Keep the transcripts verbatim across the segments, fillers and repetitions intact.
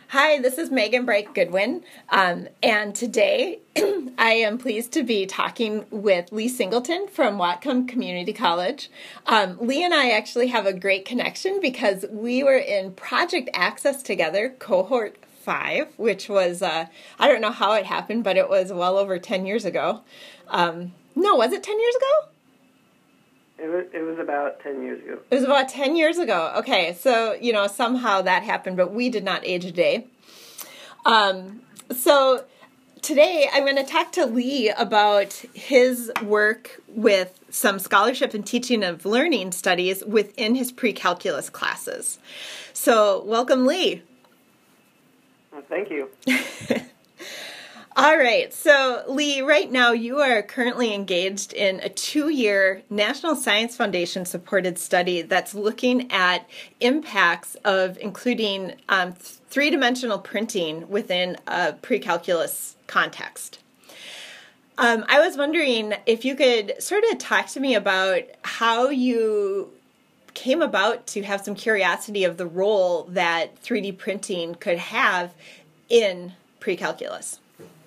Hi, this is Megan Bright Goodwin, um, and today I am pleased to be talking with Lee Singleton from Whatcom Community College. Um, Lee and I actually have a great connection because we were in Project Access together, cohort five, which was, uh, I don't know how it happened, but it was well over ten years ago. Um, no, was it ten years ago? It was, it was about ten years ago. It was about ten years ago. Okay, so, you know, somehow that happened, but we did not age a day. Um, so today I'm going to talk to Lee about his work with some scholarship and teaching of learning studies within his pre-calculus classes. So welcome, Lee. Well, thank you. All right, so Lee, right now you are currently engaged in a two-year National Science Foundation supported study that's looking at impacts of including um, three-dimensional printing within a pre-calculus context. Um, I was wondering if you could sort of talk to me about how you came about to have some curiosity of the role that three D printing could have in pre-calculus.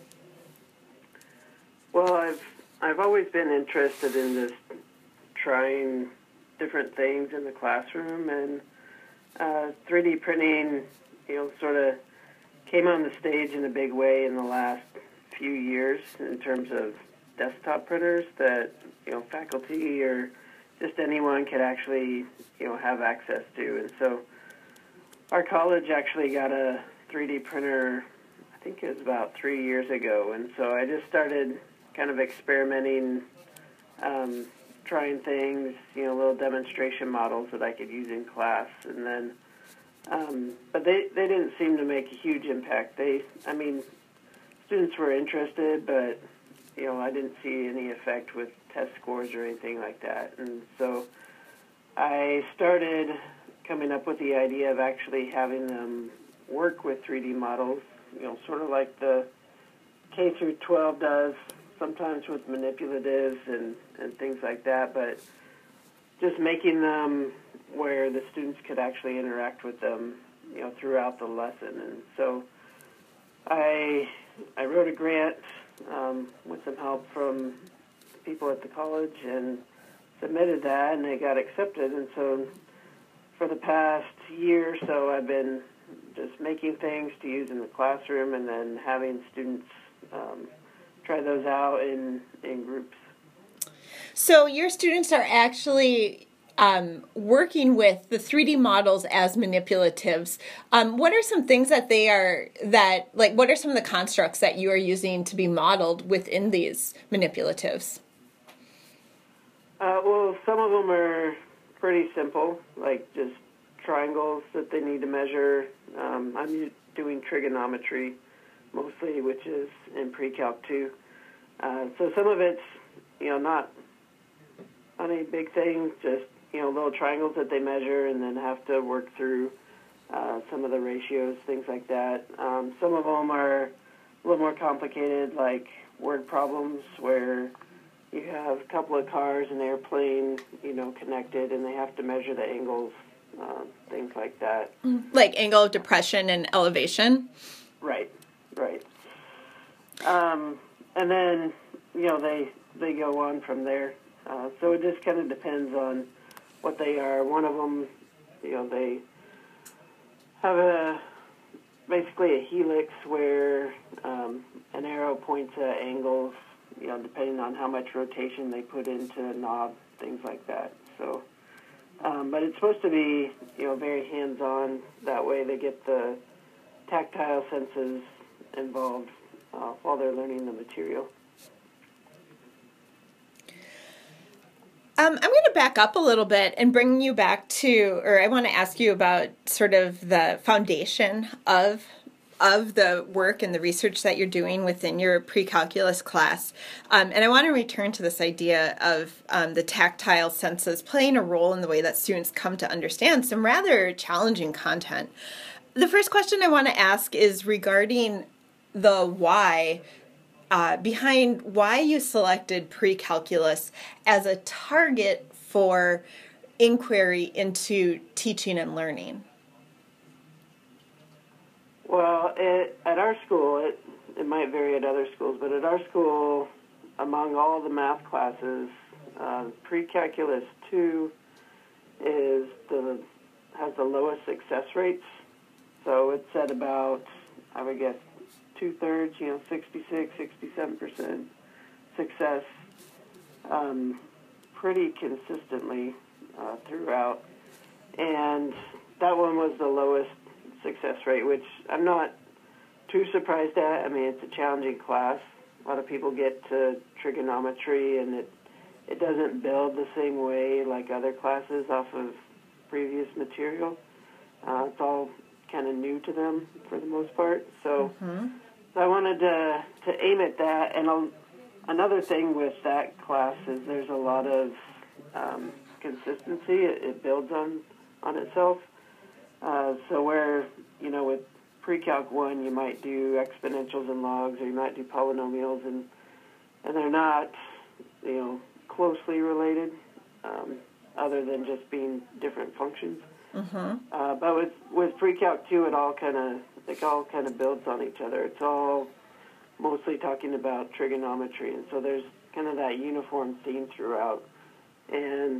Well, I've I've always been interested in this, trying different things in the classroom, and uh, three D printing, you know, sort of came on the stage in a big way in the last few years in terms of desktop printers that, you know, faculty or just anyone could actually, you know, have access to. And so our college actually got a three D printer, I think it was about three years ago, and so I just started kind of experimenting, um, trying things, you know, little demonstration models that I could use in class, and then, um, but they, they didn't seem to make a huge impact. They, I mean, students were interested, but, you know, I didn't see any effect with test scores or anything like that, and so I started coming up with the idea of actually having them work with three D models, you know, sort of like the K through twelve does, sometimes with manipulatives and, and things like that, but just making them where the students could actually interact with them, you know, throughout the lesson. And so I I wrote a grant um, with some help from people at the college and submitted that, and they got accepted. And so for the past year or so, I've been just making things to use in the classroom and then having students um, try those out in, in groups. So your students are actually um, working with the three D models as manipulatives. Um, what are some things that they are, that, like, what are some of the constructs that you are using to be modeled within these manipulatives? Uh, well, some of them are pretty simple, like just triangles that they need to measure. Um, I'm doing trigonometry mostly, which is in pre-calc two. Uh, so some of it's, you know, not on any big thing, just, you know, little triangles that they measure and then have to work through uh, some of the ratios, things like that. Um, some of them are a little more complicated, like word problems where you have a couple of cars and airplane, you know, connected, and they have to measure the angles, uh, things like that. Like angle of depression and elevation? Right, right. Um, and then, you know, they they go on from there. Uh, so it just kind of depends on what they are. One of them, you know, they have a basically a helix where um, an arrow points at angles, you know, depending on how much rotation they put into the knob, things like that. So, um, but it's supposed to be, you know, very hands-on. That way they get the tactile senses involved uh, while they're learning the material. Um, I'm going to back up a little bit and bring you back to, or I want to ask you about sort of the foundation of of the work and the research that you're doing within your pre-calculus class. Um, and I want to return to this idea of um, the tactile senses playing a role in the way that students come to understand some rather challenging content. The first question I want to ask is regarding the why, uh, behind why you selected pre-calculus as a target for inquiry into teaching and learning. Well, it, at our school, it, it might vary at other schools, but at our school, among all the math classes, uh, pre-calculus two is the has the lowest success rates. So it's at about, I would guess, two-thirds, you know, sixty-six, sixty-seven percent success, um, pretty consistently uh, throughout. And that one was the lowest success rate, which I'm not too surprised at. I mean, it's a challenging class. A lot of people get to trigonometry, and it it doesn't build the same way like other classes off of previous material. Uh, it's all kind of new to them for the most part. So, Mm-hmm. so I wanted to to aim at that. And a, another thing with that class is there's a lot of um, consistency. It, it builds on on itself. Uh, so where, you know, with pre-calc one, you might do exponentials and logs, or you might do polynomials, and and they're not, you know, closely related, um, other than just being different functions. Mm-hmm. Uh, but with with pre-calc two, it all kind of it all kind of builds on each other. It's all mostly talking about trigonometry, and so there's kind of that uniform theme throughout. And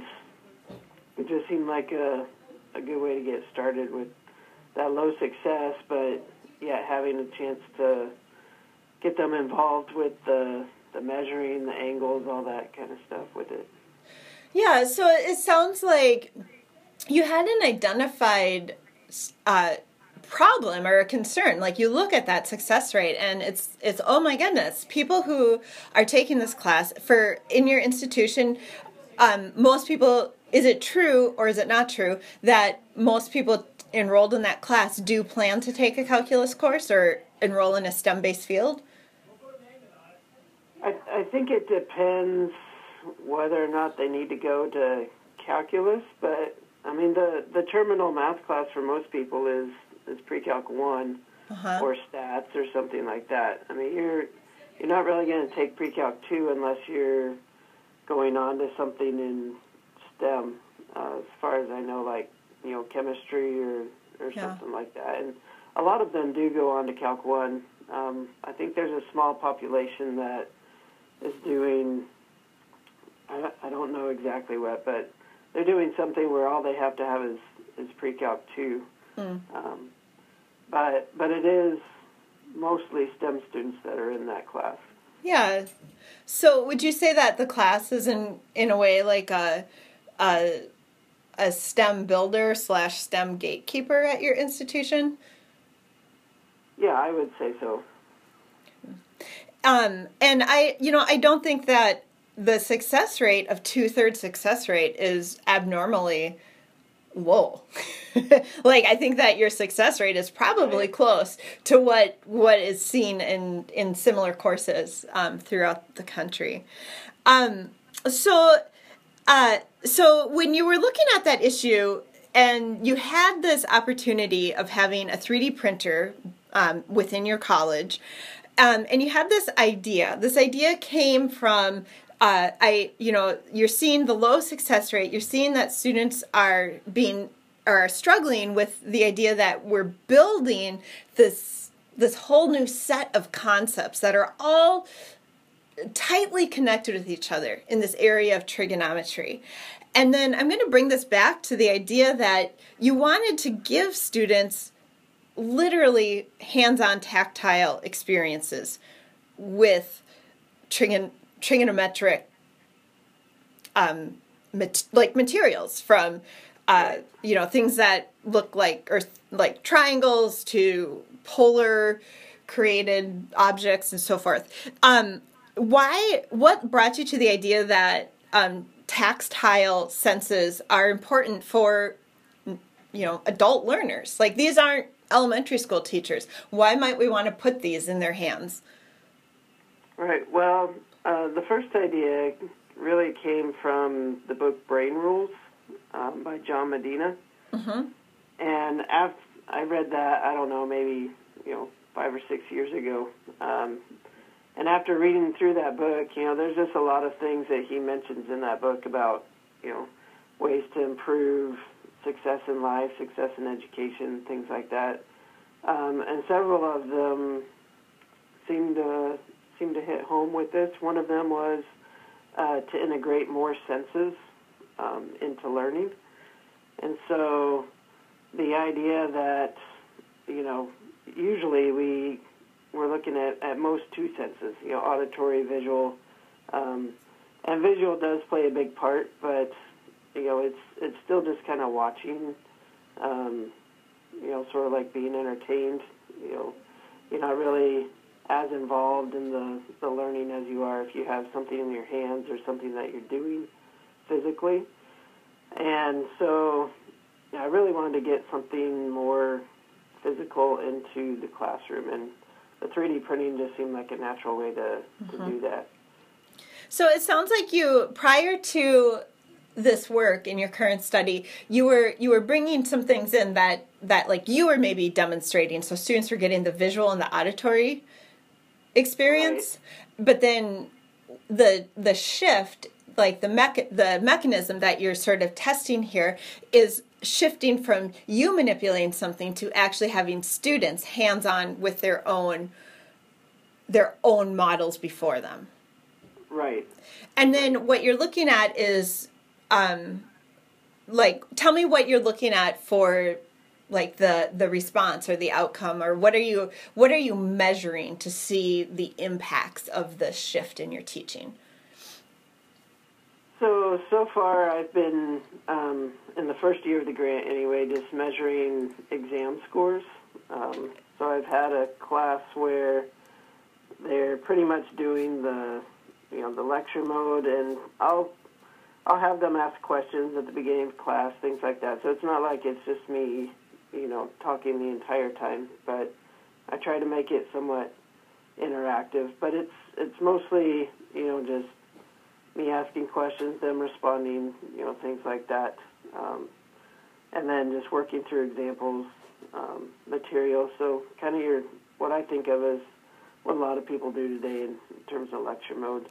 it just seemed like a a good way to get started with that low success, but yeah, having a chance to get them involved with the the measuring, the angles, all that kind of stuff with it. Yeah, so it sounds like you had an identified uh, problem or a concern. Like, you look at that success rate, and it's it's oh my goodness, people who are taking this class for in your institution. Um, most people, is it true or is it not true that most people enrolled in that class do plan to take a calculus course or enroll in a STEM-based field? I, I think it depends whether or not they need to go to calculus, but I mean the, the terminal math class for most people is, is pre-calc one Uh-huh. or stats or something like that. I mean, you're you're not really going to take pre-calc two unless you're going on to something in STEM, uh, as far as I know, like, you know, chemistry or, or Yeah. something like that. And a lot of them do go on to Calc one. Um, I think there's a small population that is doing, I, I don't know exactly what, but they're doing something where all they have to have is, is pre-calc two. Mm. Um, but, but it is mostly STEM students that are in that class. Yeah. So would you say that the class is in, in a way like a, a, a STEM builder slash STEM gatekeeper at your institution? Yeah, I would say so. Um, and I, you know, I don't think that the success rate of two-thirds success rate is abnormally low. Like, I think that your success rate is probably close to what what is seen in, in similar courses um, throughout the country. Um, so, uh, so when you were looking at that issue and you had this opportunity of having a three D printer um, within your college, um, and you had this idea, this idea came from Uh, I, you know, you're seeing the low success rate. You're seeing that students are being are struggling with the idea that we're building this this whole new set of concepts that are all tightly connected with each other in this area of trigonometry. And then I'm going to bring this back to the idea that you wanted to give students literally hands-on tactile experiences with trigon trigonometric um, mat like materials, from uh, you know, things that look like or like triangles to polar created objects and so forth. Um, why? What brought you to the idea that um, tactile senses are important for, you know, adult learners? Like, these aren't elementary school teachers. Why might we want to put these in their hands? Right. Well, uh, the first idea really came from the book Brain Rules um, by John Medina. Mm-hmm. And after I read that, I don't know, maybe, you know, five or six years ago. Um, and after reading through that book, you know, there's just a lot of things that he mentions in that book about, you know, ways to improve success in life, success in education, things like that. Um, and several of them seemed to, seemed to hit home with this. One of them was uh, to integrate more senses um, into learning. And so the idea that, you know, usually we, we're looking at, at most two senses, you know, auditory, visual, um, and visual does play a big part, but, you know, it's it's still just kind of watching, um, you know, sort of like being entertained. You know, you're not really as involved in the, the learning as you are if you have something in your hands or something that you're doing physically. And so yeah, I really wanted to get something more physical into the classroom, and the three D printing just seemed like a natural way to, to mm-hmm. do that. So it sounds like you, prior to this work in your current study, you were you were bringing some things in that, that like you were maybe demonstrating, so students were getting the visual and the auditory experience, right. But then the the shift, like the mecha- the mechanism that you're sort of testing here is shifting from you manipulating something to actually having students hands-on with their own their own models before them. Right. And then what you're looking at is, um, like, tell me what you're looking at for, like, the, the response or the outcome, or what are you what are you measuring to see the impacts of the shift in your teaching? So, so far I've been, um, in the first year of the grant anyway, just measuring exam scores. Um, so I've had a class where they're pretty much doing the you know, the lecture mode, and I'll I'll have them ask questions at the beginning of class, things like that. So it's not like it's just me, you know, talking the entire time, but I try to make it somewhat interactive. But it's it's mostly, you know, just me asking questions, them responding, you know, things like that, um, and then just working through examples, um, material. So kind of your what I think of as what a lot of people do today in, in terms of lecture mode.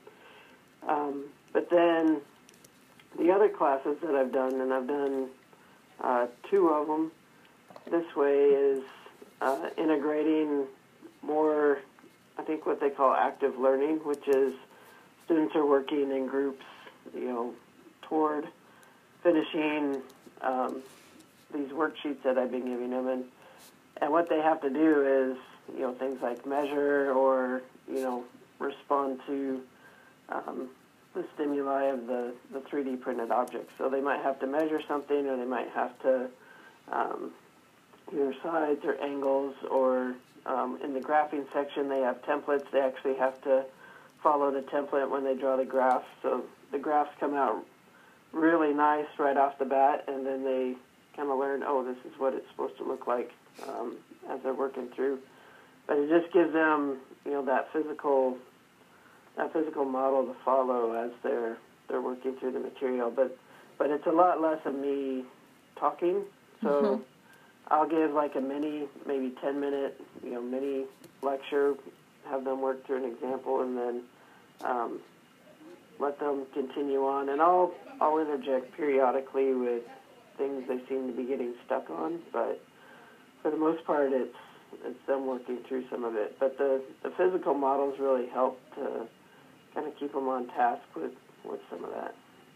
Um, but then the other classes that I've done, and I've done uh, two of them this way, is uh, integrating more, I think what they call active learning, which is students are working in groups, you know, toward finishing um, these worksheets that I've been giving them. And, and what they have to do is, you know, things like measure or, you know, respond to um, the stimuli of the, the three D printed objects. So they might have to measure something, or they might have to um, either sides or angles, or um, in the graphing section they have templates. They actually have to follow the template when they draw the graph. So the graphs come out really nice right off the bat, and then they kind of learn, oh, this is what it's supposed to look like um, as they're working through. But it just gives them, you know, that physical, that physical model to follow as they're they're working through the material. But but it's a lot less of me talking. So mm-hmm. I'll give like a mini, maybe ten minute, you know, mini lecture, have them work through an example, and then um, let them continue on. And I'll I'll interject periodically with things they seem to be getting stuck on. But for the most part, it's it's them working through some of it. But the, the physical models really help to kind of keep them on task with, with some of that.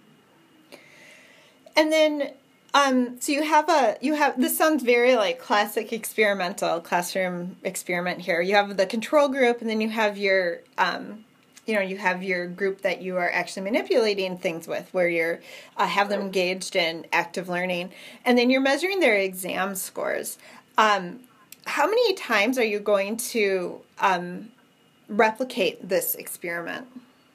And then, um, so you have a, you have, this sounds very like classic experimental classroom experiment here. You have the control group, and then you have your, um, you know, you have your group that you are actually manipulating things with, where you're, uh, have them engaged in active learning. And then you're measuring their exam scores. Um, How many times are you going to um, replicate this experiment?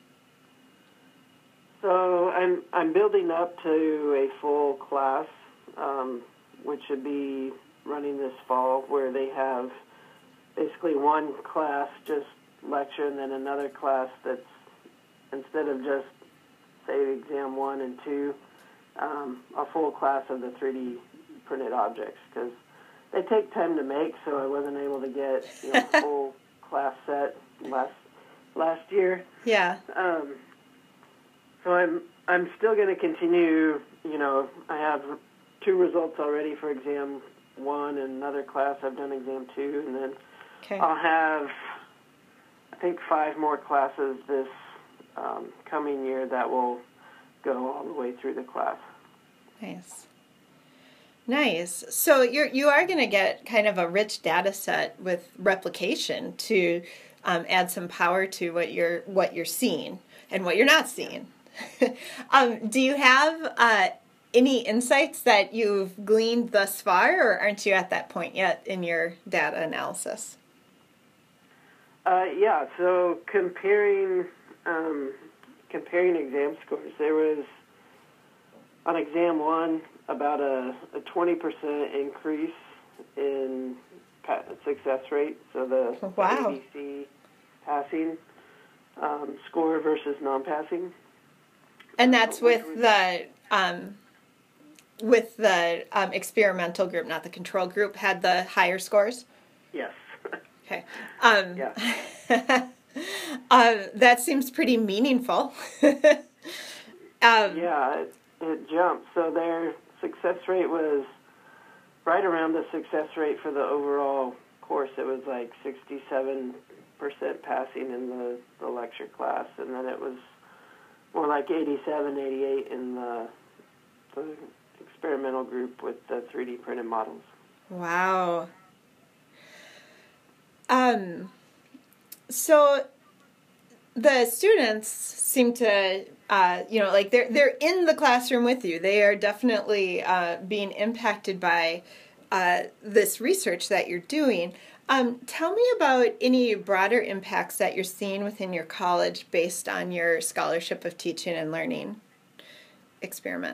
So I'm I'm building up to a full class, um, which should be running this fall, where they have basically one class just lecture, and then another class that's, instead of just, say, exam one and two, um, a full class of the three D printed objects, because they take time to make, so I wasn't able to get, you know, a full class set last last year. Yeah. Um, so I'm I'm still going to continue. You know, I have two results already for exam one, and another class I've done exam two, and then Okay. I'll have, I think, five more classes this um, coming year that will go all the way through the class. Nice. Nice. So you're you are going to get kind of a rich data set with replication to um, add some power to what you're what you're seeing and what you're not seeing. um, do you have uh, any insights that you've gleaned thus far, or aren't you at that point yet in your data analysis? Uh, yeah. So comparing um, comparing exam scores, there was on exam one about a, a twenty percent increase in pa- success rate, so the Wow. A B C passing um, score versus non-passing. And that's Uh, with which was- the um, with the um, experimental group, not the control group, had the higher scores. Yes. Okay. Um, Yeah. um, that seems pretty meaningful. um, Yeah, it, it jumped. So their success rate was right around the success rate for the overall course. It was like sixty-seven percent passing in the, the lecture class, and then it was more like eighty-seven, eighty-eight in the, the experimental group with the three D printed models. Wow. Um, so the students seem to, uh, you know, like they're they're in the classroom with you. They are definitely uh, being impacted by uh, this research that you're doing. Um, tell me about any broader impacts that you're seeing within your college based on your Scholarship of Teaching and Learning experiment.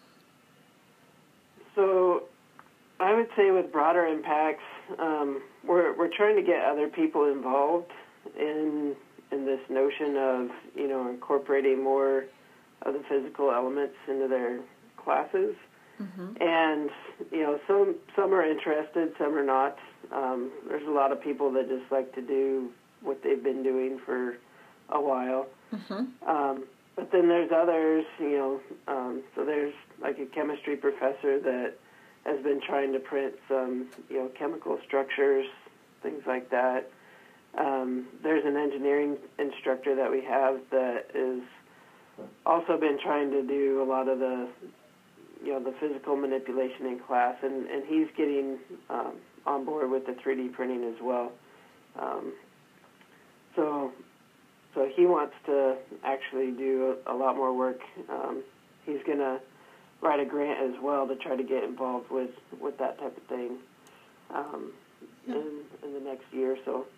So I would say with broader impacts, um, we're we're trying to get other people involved in in this notion of, you know, incorporating more of the physical elements into their classes. Mm-hmm. And, you know, some some are interested, some are not. Um, there's a lot of people that just like to do what they've been doing for a while. Mm-hmm. Um, but then there's others, you know, um, so there's like a chemistry professor that has been trying to print some, you know, chemical structures, things like that. Um, there's an engineering instructor that we have that is also been trying to do a lot of the, you know, the physical manipulation in class, and, and he's getting um, on board with the three D printing as well. Um, so, so he wants to actually do a, a lot more work. Um, he's going to write a grant as well to try to get involved with, with that type of thing um, yeah. in, in the next year or so.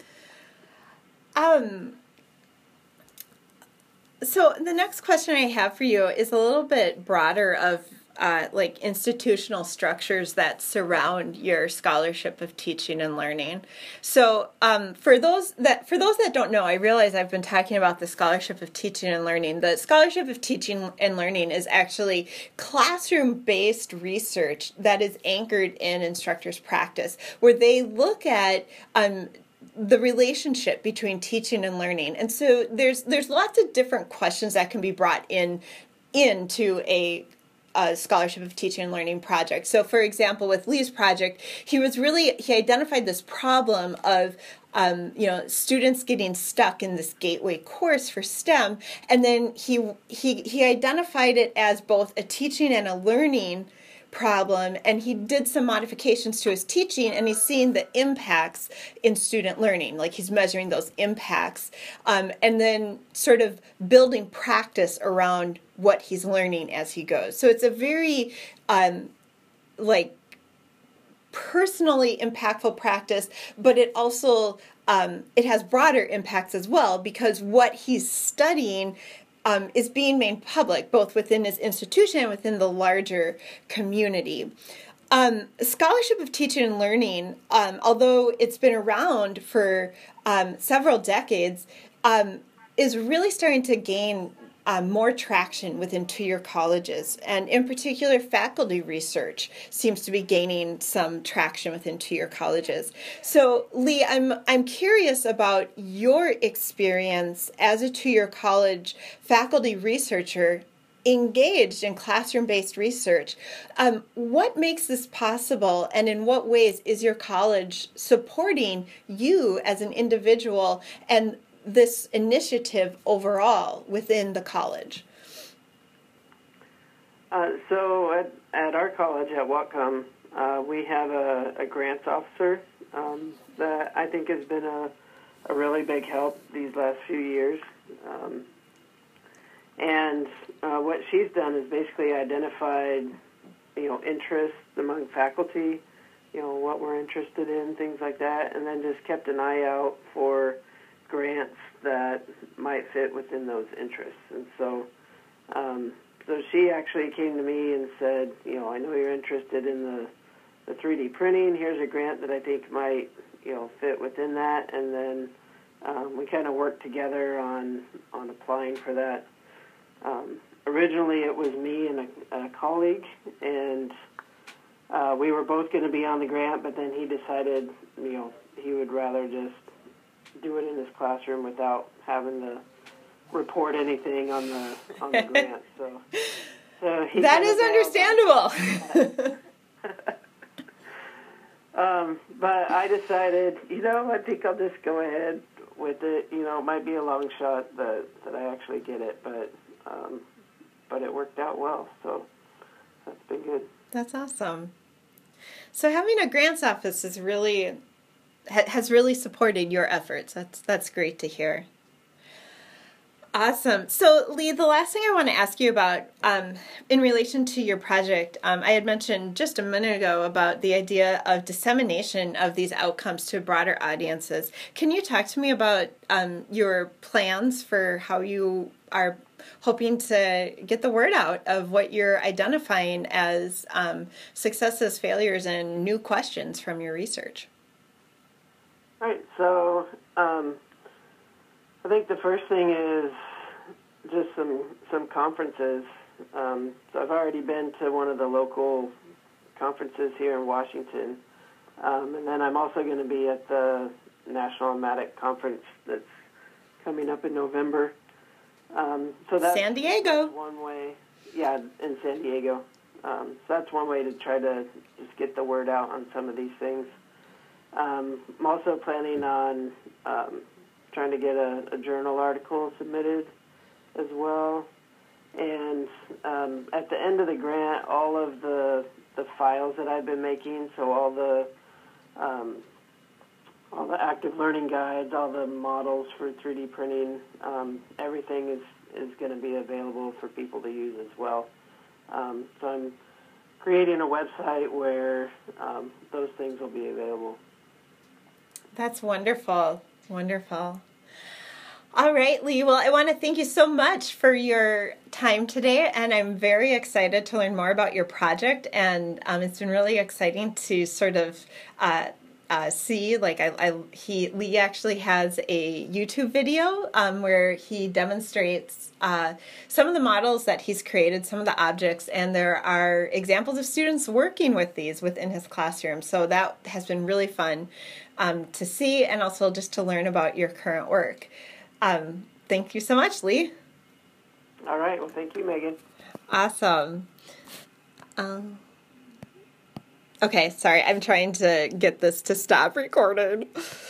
Um, so the next question I have for you is a little bit broader of uh, like institutional structures that surround your Scholarship of Teaching and Learning. So um, for those that for those that don't know, I realize I've been talking about the Scholarship of Teaching and Learning. The Scholarship of Teaching and Learning is actually classroom-based research that is anchored in instructors' practice, where they look at um, the relationship between teaching and learning. And so there's there's lots of different questions that can be brought in into a, a Scholarship of Teaching and Learning project. So for example, with Lee's project, he was really, he identified this problem of um, you know, students getting stuck in this gateway course for STEM, and then he he he identified it as both a teaching and a learning problem, and he did some modifications to his teaching, and he's seeing the impacts in student learning, like he's measuring those impacts, um, and then sort of building practice around what he's learning as he goes. So it's a very um, like personally impactful practice, but it also um, it has broader impacts as well, because what he's studying Um, is being made public, both within his institution and within the larger community. Um, Scholarship of Teaching and Learning, um, although it's been around for um, several decades, um, is really starting to gain um, more traction within two-year colleges. And in particular, faculty research seems to be gaining some traction within two-year colleges. So, Lee, I'm I'm curious about your experience as a two-year college faculty researcher engaged in classroom-based research. Um, what makes this possible, and in what ways is your college supporting you as an individual and this initiative overall within the college? Uh, so at, at our college at Whatcom, uh, we have a, a grants officer um, that I think has been a, a really big help these last few years. Um, and uh, what she's done is basically identified, you know, interests among faculty, you know, what we're interested in, things like that, and then just kept an eye out for grants that might fit within those interests. And so um, so she actually came to me and said, you know, I know you're interested in the, the three D printing. Here's a grant that I think might, you know, fit within that. And then um, we kind of worked together on, on applying for that. Um, originally, it was me and a, a colleague, and uh, we were both going to be on the grant, but then he decided, you know, he would rather just do it in his classroom without having to report anything on the on the grant. So, so he that is understandable. um, but I decided, you know, I think I'll just go ahead with it. You know, it might be a long shot that that I actually get it, but um, but it worked out well. So that's been good. That's awesome. So having a grants office is really has really supported your efforts. That's that's great to hear. Awesome. So, Lee, the last thing I want to ask you about um, in relation to your project, um, I had mentioned just a minute ago about the idea of dissemination of these outcomes to broader audiences. Can you talk to me about um, your plans for how you are hoping to get the word out of what you're identifying as um, successes, failures, and new questions from your research? Right. So, um, I think the first thing is just some some conferences. Um, so I've already been to one of the local conferences here in Washington, um, and then I'm also going to be at the National Amatic Conference that's coming up in November. Um, so that's San Diego. one way, yeah, in San Diego. Um, so that's one way to try to just get the word out on some of these things. Um, I'm also planning on um, trying to get a, a journal article submitted as well. And um, at the end of the grant, all of the the files that I've been making, so all the um, all the active learning guides, all the models for three D printing, um, everything is, is going to be available for people to use as well. Um, so I'm creating a website where um, those things will be available. That's wonderful. Wonderful. All right, Lee. Well, I want to thank you so much for your time today, and I'm very excited to learn more about your project, and um, it's been really exciting to sort of uh, uh, see, like, I, I, he, Lee actually has a YouTube video um, where he demonstrates uh, some of the models that he's created, some of the objects, and there are examples of students working with these within his classroom, so that has been really fun um, to see, and also just to learn about your current work. Um, thank you so much, Lee. All right. Well, thank you, Megan. Awesome. Um, okay, sorry. I'm trying to get this to stop recording.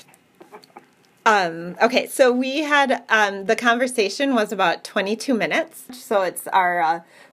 Um, okay, so we had, um, the conversation was about twenty-two minutes. So it's our uh,